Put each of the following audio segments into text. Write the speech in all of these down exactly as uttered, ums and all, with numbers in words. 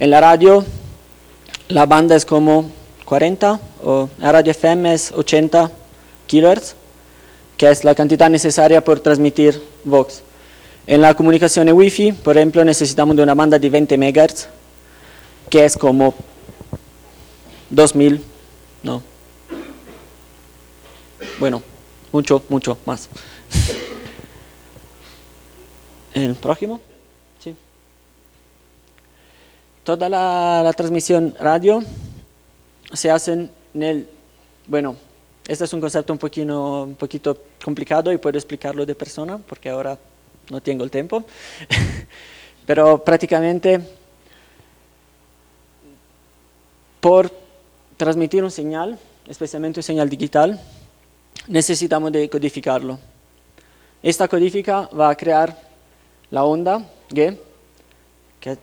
En la radio, la banda es como cuarenta, o la radio F M es ochenta kilohertz, que es la cantidad necesaria por transmitir voz. En la comunicación Wi-Fi, por ejemplo, necesitamos de una banda de veinte megahertz, que es como dos mil, no, bueno, mucho, mucho más. ¿El próximo? Sí. Toda la, la transmisión radio se hace en el, bueno, este es un concepto un poquito, un poquito complicado y puedo explicarlo de persona, porque ahora no tengo el tiempo, pero prácticamente por transmitir un señal, especialmente un señal digital, necesitamos de codificarlo. Esta codifica va a crear la onda G, que,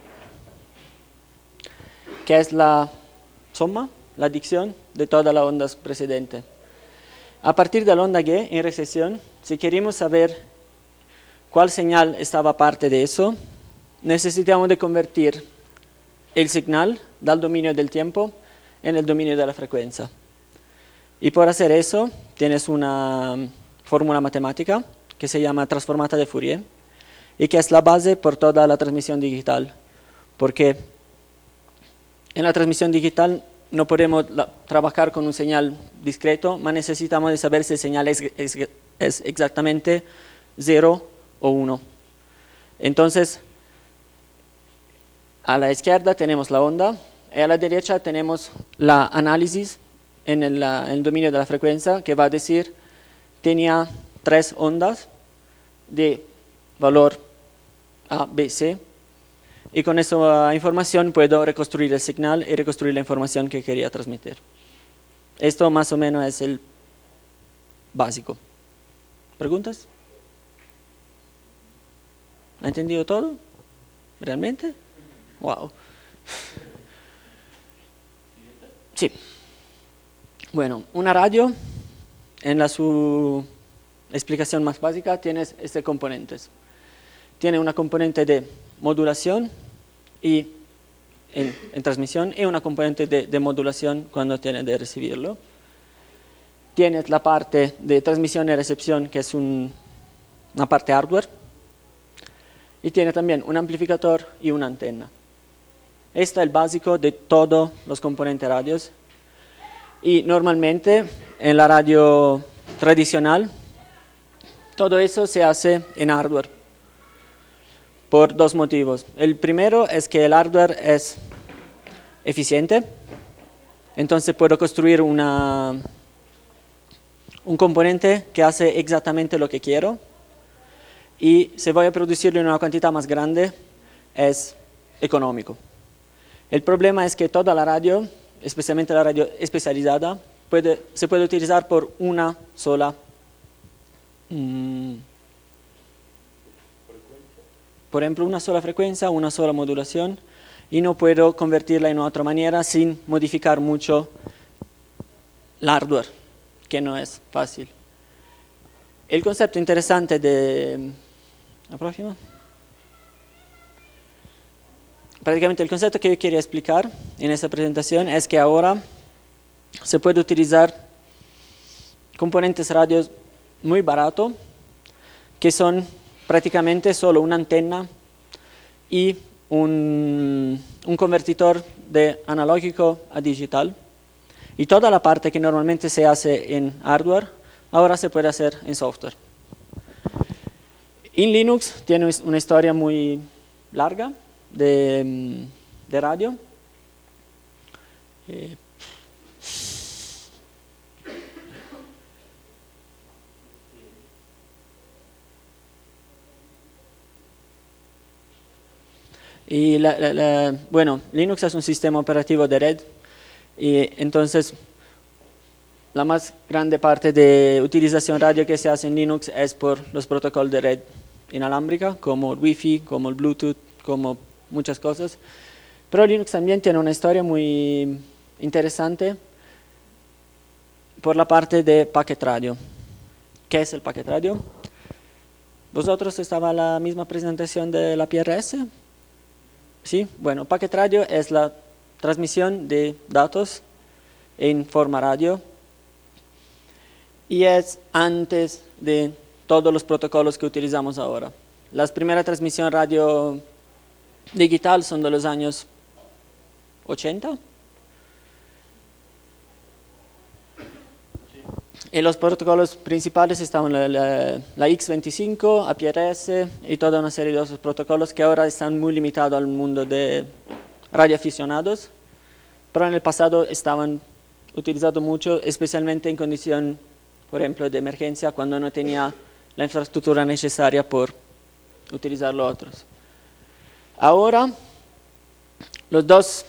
que es la suma, la adición de todas las ondas precedentes. A partir de la onda G, en recesión, si queremos saber cuál señal estaba parte de eso, necesitamos de convertir el señal del dominio del tiempo en el dominio de la frecuencia. Y por hacer eso, tienes una fórmula matemática que se llama transformata de Fourier y que es la base por toda la transmisión digital. Porque en la transmisión digital no podemos la, trabajar con un señal discreto, pero necesitamos de saber si el señal es, es, es exactamente cero o uno. Entonces, a la izquierda tenemos la onda y a la derecha tenemos la análisis en el, en el dominio de la frecuencia que va a decir tenía tres ondas de valor A, B, C y con esa información puedo reconstruir el señal y reconstruir la información que quería transmitir. Esto más o menos es el básico. ¿Preguntas? ¿Ha entendido todo? ¿Realmente? Wow. Sí. Bueno, una radio, en la su explicación más básica, tiene estos componentes. Tiene una componente de modulación y en, en transmisión y una componente de, de modulación cuando tiene de recibirlo. Tienes la parte de transmisión y recepción, que es un, una parte hardware. Y tiene también un amplificador y una antena. Este es el básico de todos los componentes radios. Y normalmente en la radio tradicional todo eso se hace en hardware por dos motivos. El primero es que el hardware es eficiente, entonces puedo construir una, un componente que hace exactamente lo que quiero y si voy a producirlo en una cantidad más grande es económico. El problema es que toda la radio, especialmente la radio especializada, puede, se puede utilizar por una sola mmm, por ejemplo, una sola frecuencia, una sola modulación, y no puedo convertirla en otra manera sin modificar mucho el hardware, que no es fácil. El concepto interesante de... ¿La próxima? Prácticamente el concepto que yo quería explicar en esta presentación es que ahora se puede utilizar componentes radios muy baratos, que son prácticamente solo una antena y un, un convertidor de analógico a digital. Y toda la parte que normalmente se hace en hardware, ahora se puede hacer en software. En Linux tiene una historia muy larga de, de radio. Eh, Y la, la, la, bueno, Linux es un sistema operativo de red y entonces la más grande parte de utilización radio que se hace en Linux es por los protocolos de red inalámbrica, como el Wi-Fi, como el Bluetooth, como muchas cosas. Pero Linux también tiene una historia muy interesante por la parte de packet radio. ¿Qué es el packet radio? ¿Vosotros estaba la misma presentación de la P R S? ¿sí? Bueno, packet radio es la transmisión de datos en forma radio y es antes de todos los protocolos que utilizamos ahora. Las primeras transmisiones radio digital son de los años ochenta. Y los protocolos principales estaban la, la, la X veinticinco, A P R S y toda una serie de otros protocolos que ahora están muy limitados al mundo de radioaficionados, pero en el pasado estaban utilizados mucho, especialmente en condición, por ejemplo, de emergencia, cuando no tenía la infraestructura necesaria por utilizar los otros. Ahora, los dos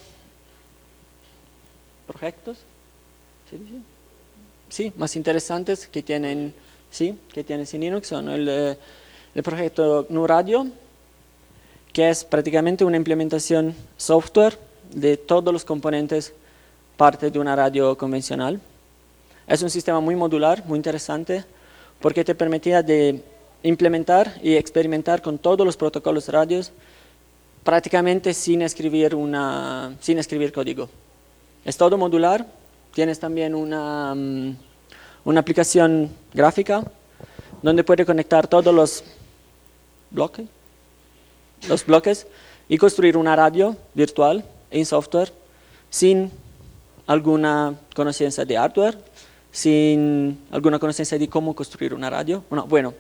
proyectos, ¿se dice? Sí, más interesantes que tienen, sí, que tienen Linux son el, el proyecto G N U Radio, que es prácticamente una implementación software de todos los componentes parte de una radio convencional. Es un sistema muy modular, muy interesante, porque te permitía de implementar y experimentar con todos los protocolos radios prácticamente sin escribir, una, sin escribir código. Es todo modular. Tienes también una, um, una aplicación gráfica donde puedes conectar todos los bloques, los bloques y construir una radio virtual en software sin alguna conocimiento de hardware, sin alguna conocimiento de cómo construir una radio. Bueno, bueno,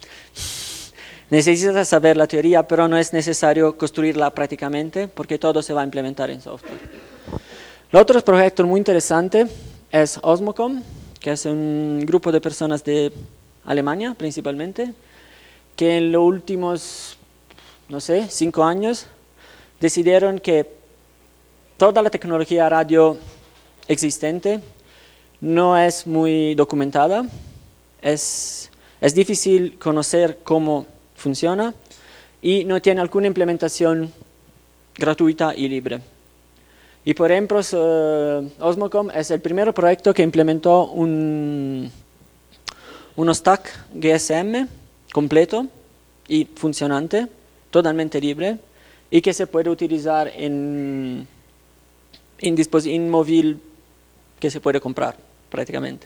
necesitas saber la teoría, pero no es necesario construirla prácticamente porque todo se va a implementar en software. El otro proyecto muy interesante es Osmocom, que es un grupo de personas de Alemania principalmente, que en los últimos, no sé, cinco años decidieron que toda la tecnología radio existente no es muy documentada, es, es difícil conocer cómo funciona y no tiene alguna implementación gratuita y libre. Y por ejemplo, uh, Osmocom es el primer proyecto que implementó un, un stack G S M completo y funcionante, totalmente libre, y que se puede utilizar en, en, en móvil que se puede comprar prácticamente.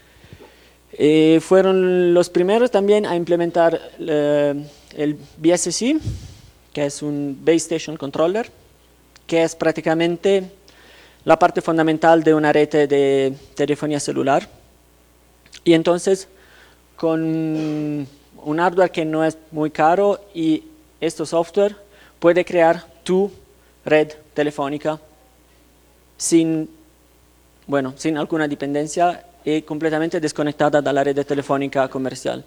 Eh, fueron los primeros también a implementar uh, el B S C, que es un Base Station Controller, que es prácticamente la parte fundamental de una red de telefonía celular. Y entonces, con un hardware que no es muy caro y este software, puede crear tu red telefónica sin, bueno, sin alguna dependencia y completamente desconectada de la red telefónica comercial.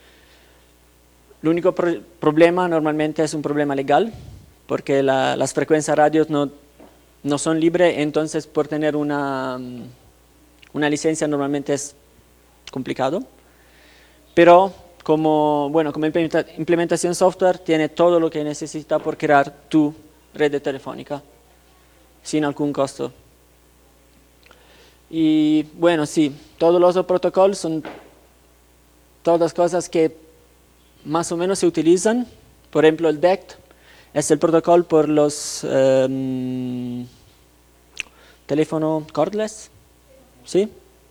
El único pro problema normalmente es un problema legal, porque la, las frecuencias radios no, no son libres, entonces por tener una, una licencia normalmente es complicado. Pero como, bueno, como implementación software tiene todo lo que necesita por crear tu red telefónica sin algún costo. Y bueno, sí, todos los protocolos son todas cosas que más o menos se utilizan. Por ejemplo, el D E C T es el protocolo por los um, teléfonos cordless, ¿sí?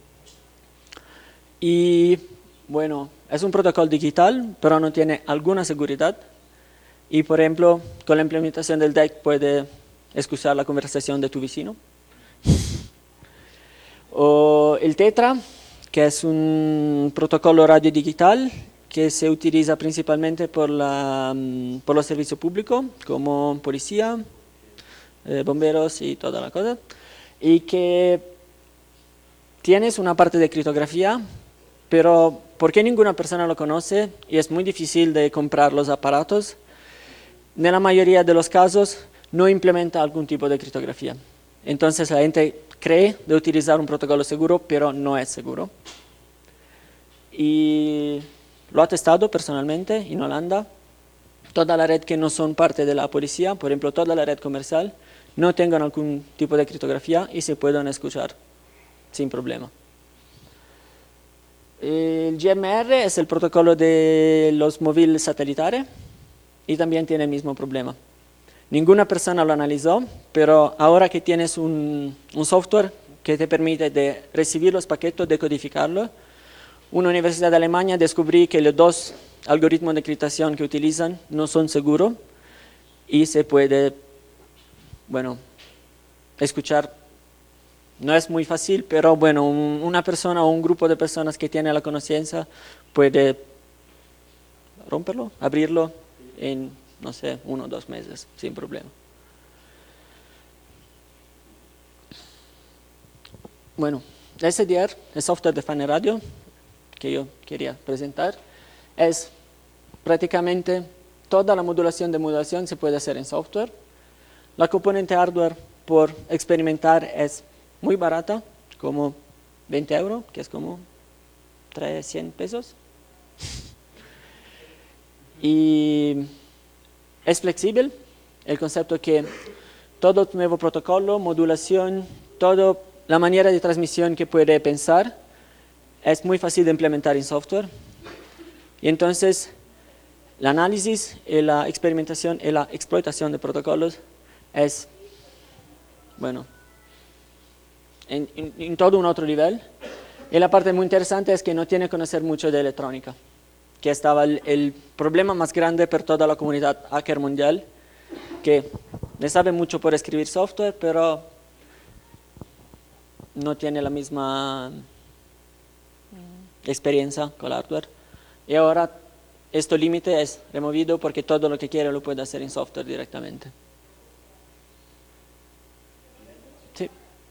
Y bueno, es un protocolo digital, pero no tiene alguna seguridad. Y por ejemplo, con la implementación del D E C T puede escuchar la conversación de tu vecino. O el Tetra, que es un protocolo radio digital que se utiliza principalmente por, la, por los servicios públicos, como policía, eh, bomberos y toda la cosa, y que tienes una parte de criptografía, pero porque ninguna persona lo conoce y es muy difícil de comprar los aparatos, en la mayoría de los casos no implementa algún tipo de criptografía. Entonces la gente cree de utilizar un protocolo seguro, pero no es seguro. Y lo ha testado personalmente en Holanda. Toda la red que no son parte de la policía, por ejemplo, toda la red comercial, no tengan algún tipo de criptografía y se pueden escuchar sin problema. El G M R es el protocolo de los móviles satelitales y también tiene el mismo problema. Ninguna persona lo analizó, pero ahora que tienes un, un software que te permite de recibir los paquetes, decodificarlos, una universidad de Alemania descubrió que los dos algoritmos de encriptación que utilizan no son seguros y se puede, bueno, escuchar. No es muy fácil, pero bueno, un, una persona o un grupo de personas que tiene la conciencia puede romperlo, abrirlo en, no sé, uno o dos meses, sin problema. Bueno, S D R, el software de Defined Radio, que yo quería presentar, es prácticamente toda la modulación de modulación se puede hacer en software. La componente hardware por experimentar es muy barata, como veinte euros, que es como trescientos pesos. Y es flexible, el concepto que todo nuevo protocolo, modulación, toda la manera de transmisión que puede pensar, es muy fácil de implementar en software. Y entonces, el análisis, y la experimentación y la explotación de protocolos es, bueno, en, en, en todo un otro nivel. Y la parte muy interesante es que no tiene que conocer mucho de electrónica, que estaba el, el problema más grande para toda la comunidad hacker mundial, que le sabe mucho por escribir software, pero no tiene la misma experiencia con el hardware. Y ahora este límite es removido porque todo lo que quiere lo puede hacer en software directamente. Sí.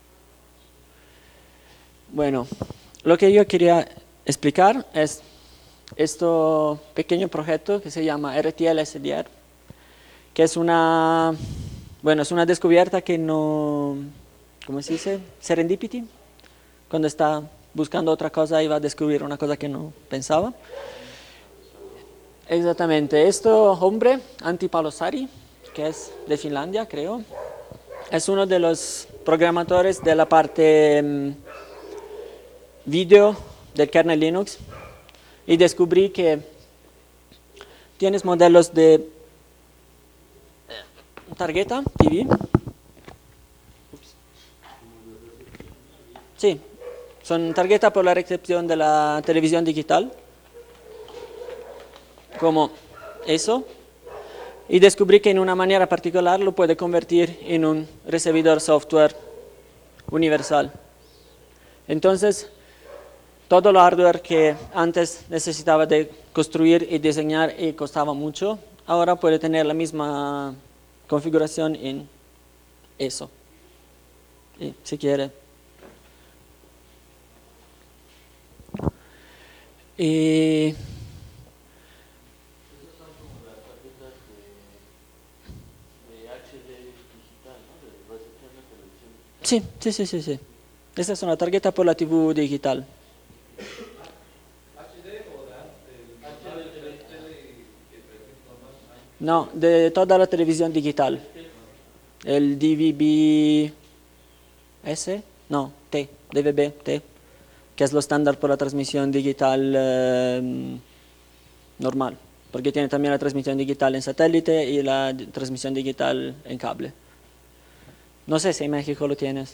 Bueno, lo que yo quería explicar es este pequeño proyecto que se llama R T L S D R, que es una, bueno, es una descubierta que no, ¿cómo se dice? Serendipity, cuando está buscando otra cosa y va a descubrir una cosa que no pensaba. Exactamente, este hombre, Antti Palosari, que es de Finlandia, creo, es uno de los programadores de la parte um, video del kernel Linux, y descubrí que tienes modelos de tarjeta T V. Ups. Sí, son tarjetas por la recepción de la televisión digital, como eso, y descubrí que en una manera particular lo puede convertir en un recibidor software universal. Entonces, todo el hardware que antes necesitaba de construir y diseñar y costaba mucho, ahora puede tener la misma configuración en eso. Y si quiere. Y Sí, sí, sí, sí, sí. Esta es una tarjeta por la T V digital. No, de toda la televisión digital. El D V B S, no, T, D V B T, que es lo estándar por la transmisión digital eh, normal, porque tiene también la transmisión digital en satélite y la transmisión digital en cable. No sé si en México lo tienes.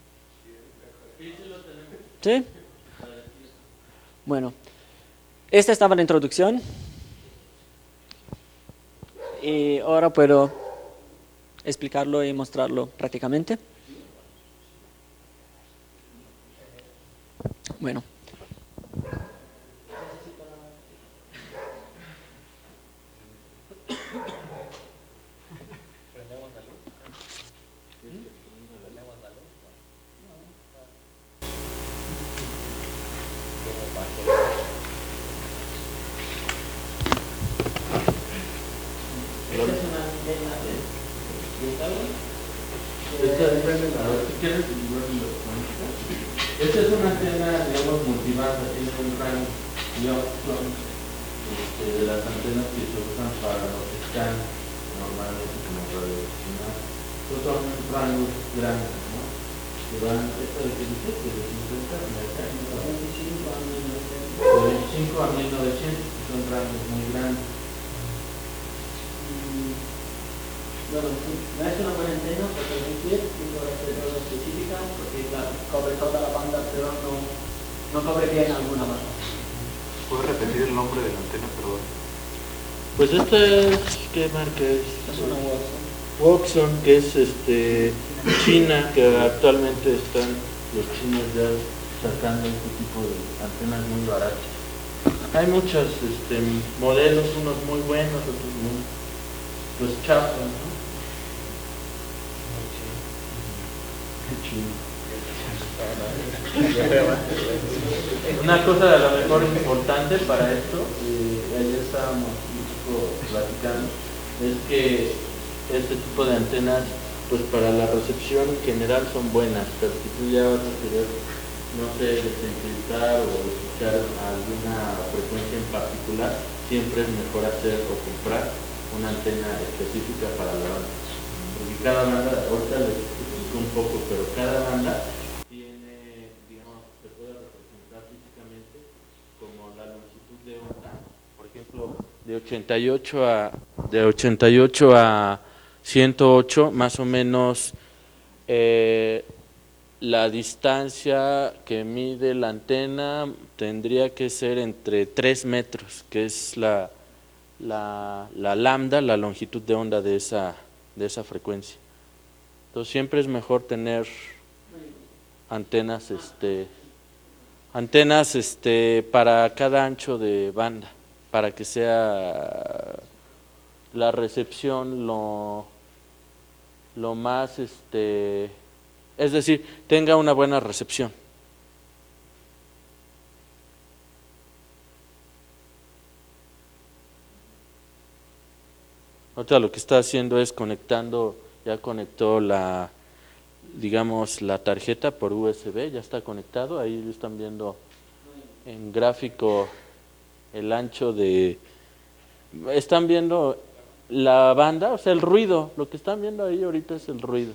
¿Sí? Bueno, esta estaba la introducción y ahora puedo explicarlo y mostrarlo prácticamente. Bueno. Esta es una antena, digamos, multibanda, tiene un rango de opción este, de las antenas que se usan para los scans normalmente como radiodifusión. Pues son rangos grandes, ¿no? Que van, esto de que dice que de cincuenta a veinticinco a mil novecientos, son rangos muy grandes. Bueno, no es una buena antena para transmitir infrarroja específica porque la, cobre toda la banda, pero no, no cobre bien alguna banda. ¿Puedes repetir el nombre de la antena, perdón? Pues esta es, ¿qué marca es? Es una Watson. Watson, que es este China, que actualmente están los chinos ya sacando este tipo de antenas muy baratas. Hay muchos este, modelos, unos muy buenos, otros muy pues chafas, ¿no? Una cosa a lo mejor importante para esto, eh, ayer estábamos un poco platicando, es que este tipo de antenas, pues para la recepción en general son buenas, pero si tú ya vas a querer, no sé, desencriptar o escuchar alguna frecuencia en particular, siempre es mejor hacer o comprar una antena específica para la banda. Porque cada banda, ahorita les explico un poco, pero cada banda tiene, digamos, se puede representar físicamente como la longitud de onda. Por ejemplo, de ochenta y ocho a de ochenta y ocho a ciento ocho, más o menos eh, la distancia que mide la antena tendría que ser entre tres metros, que es la, la, la lambda, la longitud de onda de esa, de esa frecuencia. Entonces siempre es mejor tener antenas, este, antenas este, para cada ancho de banda, para que sea la recepción lo, lo más, este, es decir, tenga una buena recepción. Ahorita lo que está haciendo es conectando, ya conectó la, digamos, la tarjeta por U S B, ya está conectado, ahí están viendo en gráfico el ancho de, están viendo la banda, o sea, el ruido, lo que están viendo ahí ahorita es el ruido.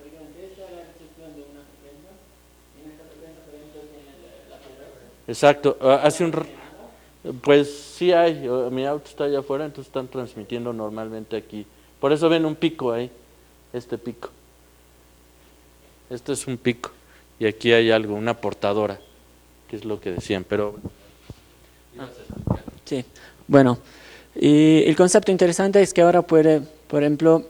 Exacto, hace un, pues sí hay, mi auto está allá afuera, entonces están transmitiendo normalmente aquí, por eso ven un pico ahí, este pico, este es un pico, y aquí hay algo, una portadora, que es lo que decían, pero... Ah, sí, bueno, y el concepto interesante es que ahora puede, por ejemplo...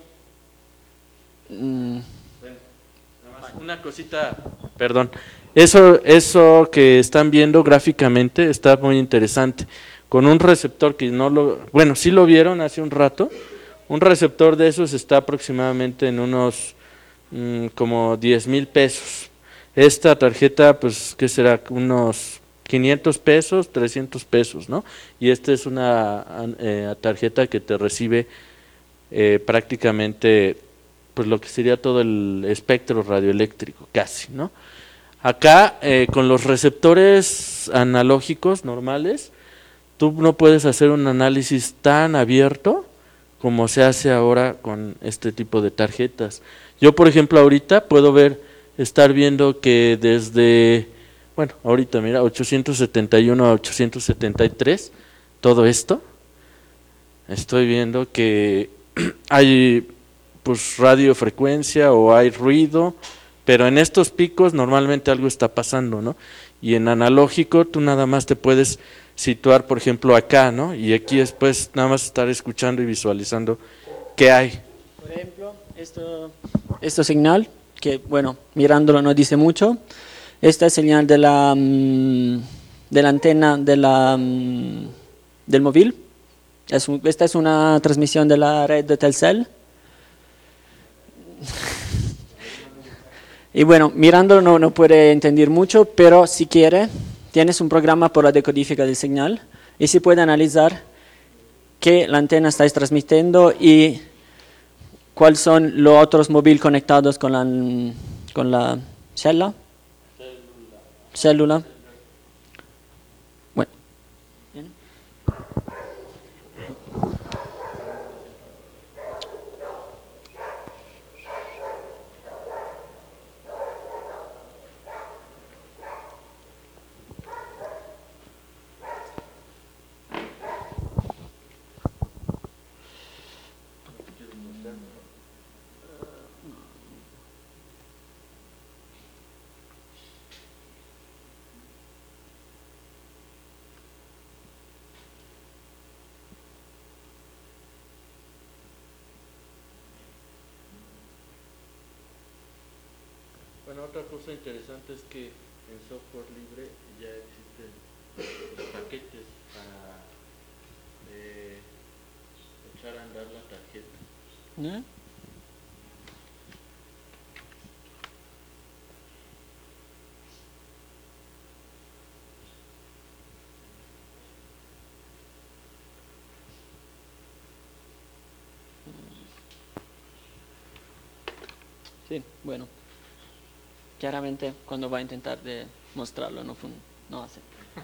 Mmm, una cosita, perdón, eso, eso que están viendo gráficamente está muy interesante, con un receptor que no lo, bueno, sí lo vieron hace un rato, un receptor de esos está aproximadamente en unos mmm, como diez mil pesos, esta tarjeta pues ¿qué será? Unos quinientos pesos, trescientos pesos, ¿no? Y esta es una eh, tarjeta que te recibe eh, prácticamente pues lo que sería todo el espectro radioeléctrico, casi, ¿no? Acá, eh, con los receptores analógicos normales, tú no puedes hacer un análisis tan abierto como se hace ahora con este tipo de tarjetas. Yo, por ejemplo, ahorita puedo ver, estar viendo que desde, bueno, ahorita mira, ochocientos setenta y uno a ochocientos setenta y tres, todo esto, estoy viendo que hay pues radiofrecuencia o hay ruido, pero en estos picos normalmente algo está pasando, ¿no? Y en analógico tú nada más te puedes situar, por ejemplo, acá, ¿no? Y aquí después nada más estar escuchando y visualizando qué hay. Por ejemplo, esto, esto señal, que bueno, mirándolo no dice mucho, esta es señal de la, de la antena de la, del móvil, es un, esta es una transmisión de la red de Telcel. Y bueno, mirándolo no, no puede entender mucho, pero si quiere, tienes un programa por la decodifica del señal y se puede analizar qué la antena está transmitiendo y cuáles son los otros móviles conectados con la, con la célula. Célula. Bueno. Bueno, otra cosa interesante es que en software libre ya existen los paquetes para eh, echar a andar la tarjeta. ¿Eh? Sí, bueno. Claramente cuando va a intentar de mostrarlo no, fun no hace.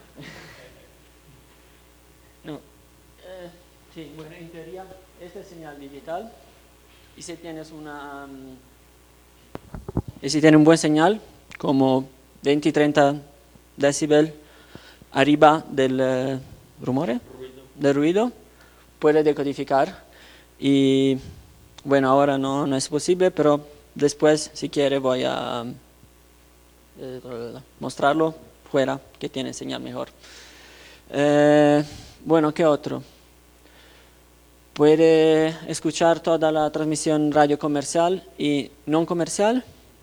No. Eh, sí, bueno, en teoría esta es señal digital y si tienes una um, y si tiene un buen señal como veinte treinta decibel arriba del uh, rumore, Ruido. del ruido, puede decodificar y bueno, ahora no, no es posible, pero después si quiere voy a um, eh, mostrarlo fuera que tiene señal mejor. Eh, bueno, ¿qué otro? Puede escuchar toda la transmisión radio comercial y no comercial.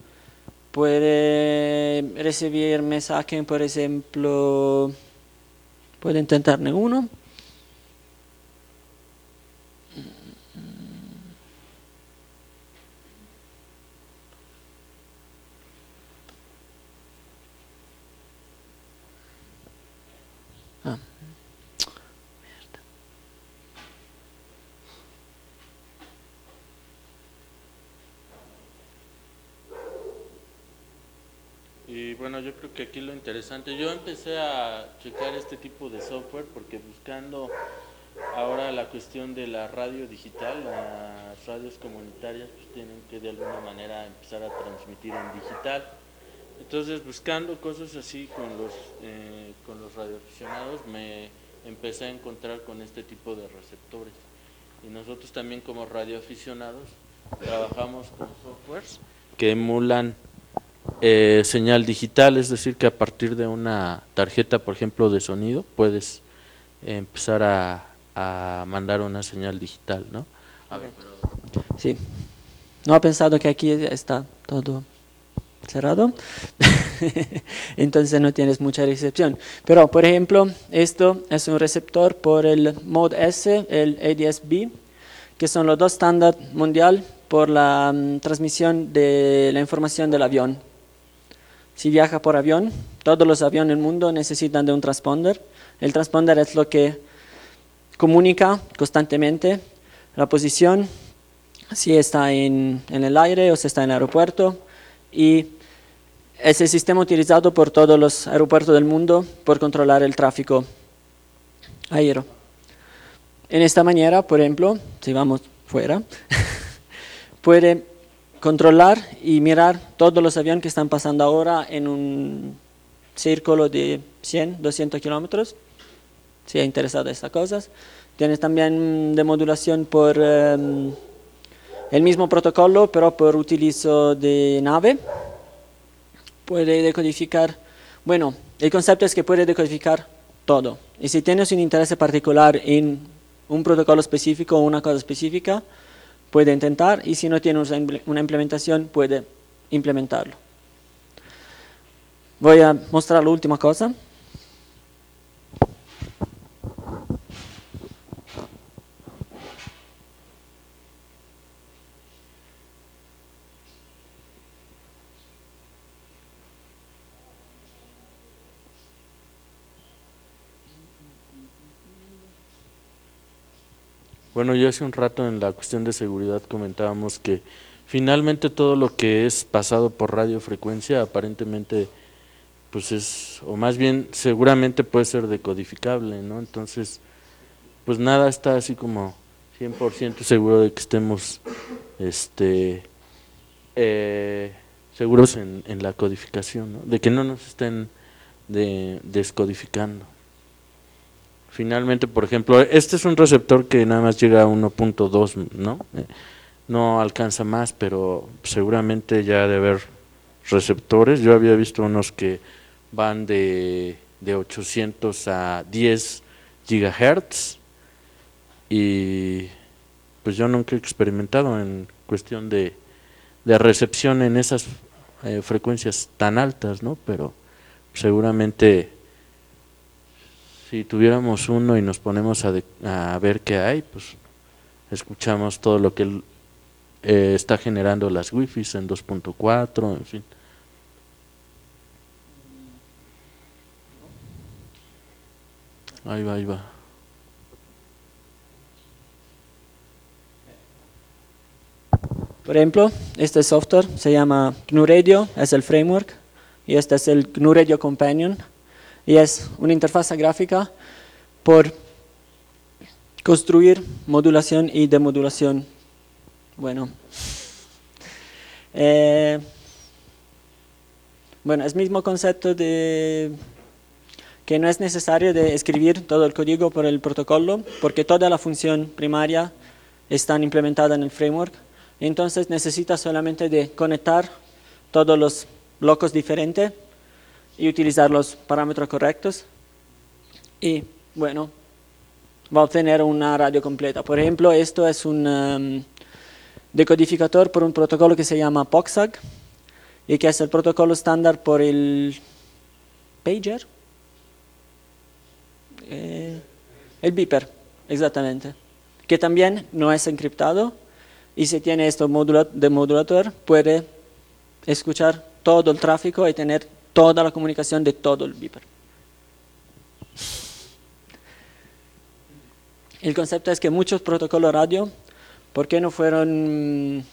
Puede recibir mensajes, por ejemplo, puede intentarme uno. Ah. Y bueno, yo creo que aquí lo interesante, yo empecé a checar este tipo de software porque buscando ahora la cuestión de la radio digital, las radios comunitarias pues tienen que de alguna manera empezar a transmitir en digital. Entonces buscando cosas así con los, eh, con los radioaficionados me empecé a encontrar con este tipo de receptores. Y nosotros también como radioaficionados trabajamos con softwares que emulan Eh, señal digital, es decir que a partir de una tarjeta, por ejemplo, de sonido, puedes eh, empezar a, a mandar una señal digital, ¿no? A ver, pero... Sí. ¿No ha pensado que aquí está todo cerrado? Entonces no tienes mucha recepción. Pero, por ejemplo, esto es un receptor por el Mode S, el A D S B, que son los dos estándares mundial por la um, transmisión de la información del avión. Si viaja por avión, todos los aviones del mundo necesitan de un transponder. El transponder es lo que comunica constantemente la posición, si está en, en el aire o si está en el aeropuerto, y es el sistema utilizado por todos los aeropuertos del mundo por controlar el tráfico aéreo. En esta manera, por ejemplo, si vamos fuera, puede controlar y mirar todos los aviones que están pasando ahora en un círculo de cien, doscientos kilómetros, si es interesado en estas cosas. Tienes también de modulación por um, el mismo protocolo, pero por utilizo de nave. Puede decodificar, bueno, el concepto es que puede decodificar todo. Y si tienes un interés particular en un protocolo específico o una cosa específica, puede intentar, y si no tiene una implementación, puede implementarlo. Voy a mostrar la última cosa. Bueno, yo hace un rato en la cuestión de seguridad comentábamos que finalmente todo lo que es pasado por radiofrecuencia aparentemente pues es, o más bien seguramente puede ser decodificable, ¿no? Entonces, pues nada está así como cien por ciento seguro de que estemos este eh, seguros en, en la codificación, ¿no? De que no nos estén de, descodificando. Finalmente, por ejemplo, este es un receptor que nada más llega a uno punto dos, ¿no? Eh, no alcanza más, pero seguramente ya debe haber receptores. Yo había visto unos que van de, de ochocientos a diez gigahertz y pues yo nunca he experimentado en cuestión de, de recepción en esas eh, frecuencias tan altas, ¿no? Pero seguramente si tuviéramos uno y nos ponemos a, de, a ver qué hay, pues escuchamos todo lo que él, eh, está generando las wifis en dos punto cuatro, en fin. Ahí va, ahí va. Por ejemplo, este software se llama G N U Radio, es el framework, y este es el G N U Radio Companion, y es una interfaz gráfica por construir modulación y demodulación. Bueno, eh, bueno, es el mismo concepto de que no es necesario de escribir todo el código por el protocolo, porque toda la función primaria está implementada en el framework. Entonces necesita solamente de conectar todos los blocos diferentes y utilizar los parámetros correctos. Y bueno, va a obtener una radio completa. Por ejemplo, esto es un um, decodificador por un protocolo que se llama P O X A G y que es el protocolo estándar por el pager. Eh, el beeper, exactamente. Que también no es encriptado. Y si tiene esto de modulador, puede escuchar todo el tráfico y tener toda la comunicación de todo el beeper. El concepto es que muchos protocolos radio, ¿por qué no fueron,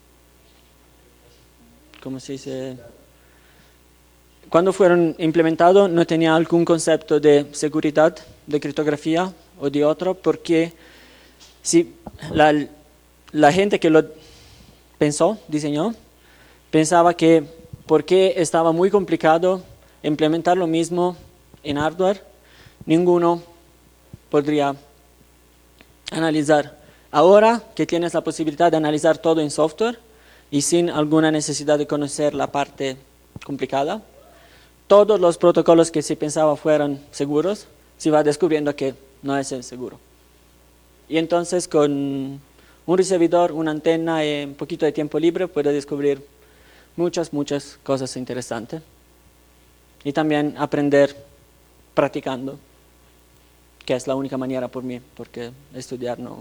cómo se dice? Cuando fueron implementados no tenía algún concepto de seguridad, de criptografía o de otro, porque si la La gente que lo pensó, diseñó, pensaba que porque estaba muy complicado implementar lo mismo en hardware, ninguno podría analizar. Ahora que tienes la posibilidad de analizar todo en software y sin alguna necesidad de conocer la parte complicada, todos los protocolos que se pensaba fueran seguros, se va descubriendo que no es seguro. Y entonces con un recibidor, una antena y un poquito de tiempo libre puede descubrir muchas, muchas cosas interesantes. Y también aprender practicando, que es la única manera por mí, porque estudiar no.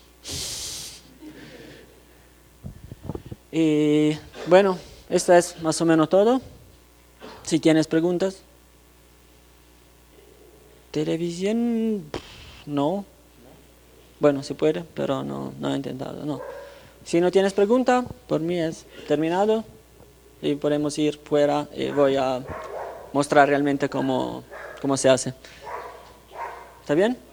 Y bueno, esto es más o menos todo. Si tienes preguntas. Televisión, no. Bueno, se puede, pero no, no he intentado, no. Si no tienes pregunta, por mí es terminado y podemos ir fuera y voy a mostrar realmente cómo, cómo se hace. ¿Está bien?